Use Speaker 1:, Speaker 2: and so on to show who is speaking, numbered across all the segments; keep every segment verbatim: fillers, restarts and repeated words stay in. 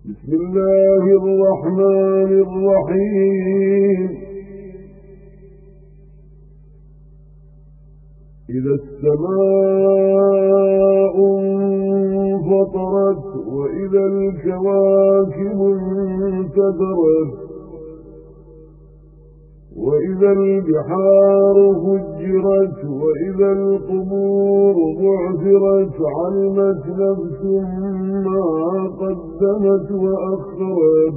Speaker 1: بسم الله الرحمن الرحيم إذا السماء انفطرت وإذا الكواكب انتثرت وإذا البحار فجرت وإذا القبور بعثرت علمت نفس ما قدمت وأخرت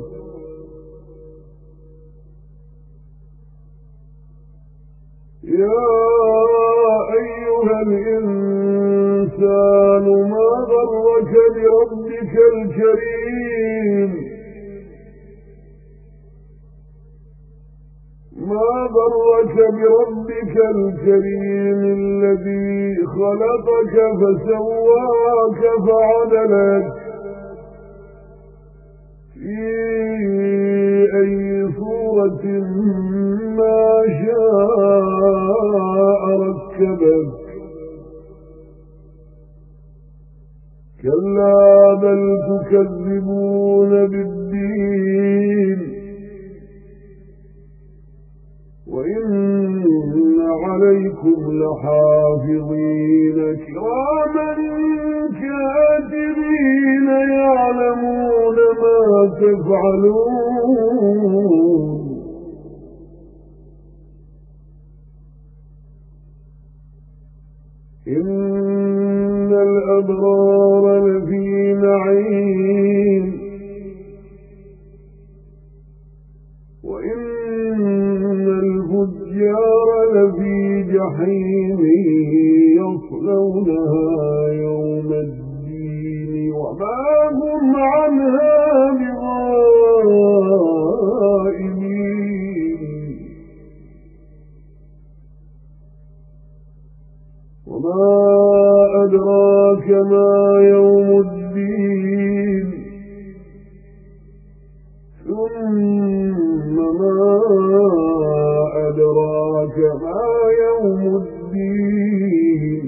Speaker 1: يا أيها الإنسان ما غرك بربك الكريم ما غرك بربك الكريم الذي خلقك فسواك فعدلك في أي صورة ما شاء ركبك كلا بل تكذبون بالدين وإن عليكم لحافظين كراما كاتبين يعلمون ما تفعلون إن الأبرار لفي نعيم وإن الفجار لفي جحيم يصلونها يوم الدين وما هم عنها بغائبين وما أدراك ما يوم الدين ثم ما أدراك ما يوم الدين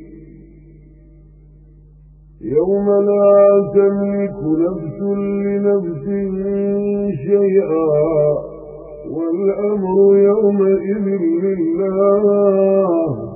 Speaker 1: يوم لا تملك نفس لنفس شيئا والأمر يومئذ لله